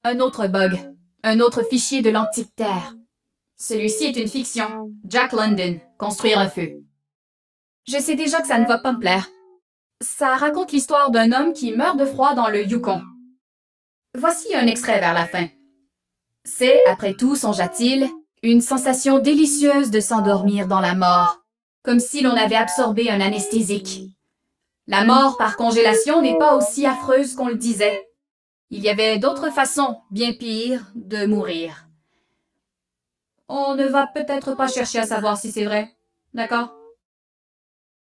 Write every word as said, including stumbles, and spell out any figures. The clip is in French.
Un autre bug. Un autre fichier de l'antique Terre. Celui-ci est une fiction. Jack London. Construire un feu. Je sais déjà que ça ne va pas me plaire. Ça raconte l'histoire d'un homme qui meurt de froid dans le Yukon. Voici un extrait vers la fin. C'est, après tout, songea-t-il, une sensation délicieuse de s'endormir dans la mort, comme si l'on avait absorbé un anesthésique. La mort par congélation n'est pas aussi affreuse qu'on le disait. Il y avait d'autres façons, bien pires, de mourir. On ne va peut-être pas chercher à savoir si c'est vrai, d'accord?